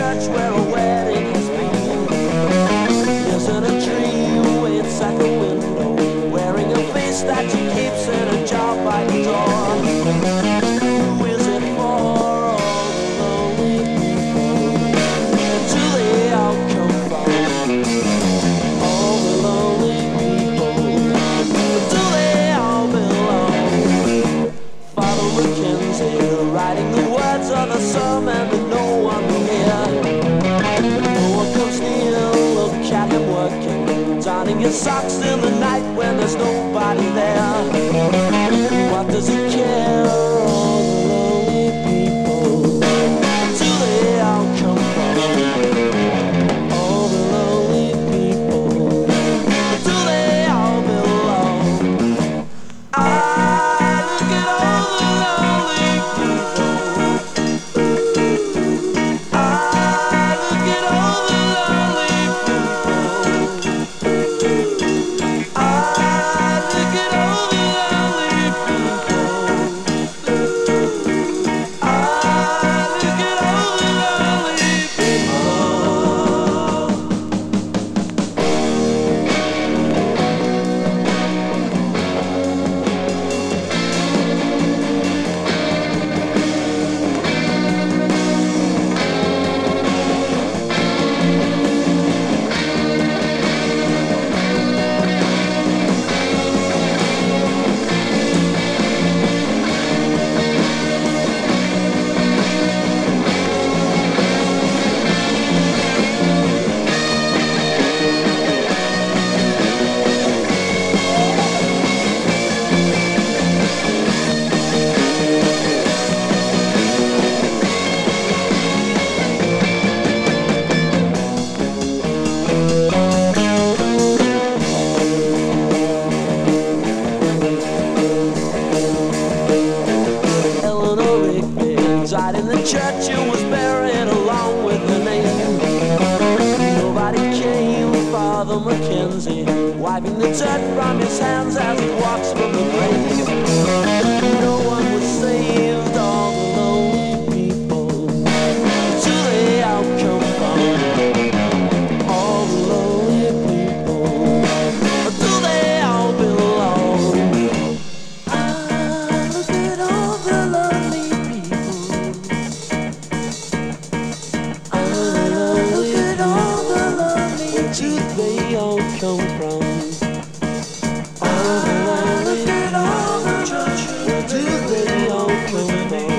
church where a wedding has been. Isn't a dream waits at the window, wearing a face that she keeps in a jar by the door. Who is it for? All the lonely people. Do they all come from? All the lonely people. Do they all belong? Father Mackenzie, writing the words of the sermon that no one will hear. No one comes near, look at him working, donning his socks in the night when there's nobody there. What does he care? All the lonely people. Do they all come from? All the lonely people. Do they all belong? I look at all the lonely people. I look at all the lonely people. I look at all the lonely people. I look at all the lonely Eleanor Rigby died in the church and was buried along with her name. Nobody came. Father Mackenzie, wiping the dirt from his hands as he walks from the grave. No one was saved. All the lonely people. Do they all come from? All the lonely people. Do they all belong? I look at all the lonely people. I look at all the lonely people. Do they all come from? All the lonely people. Where do they all come from?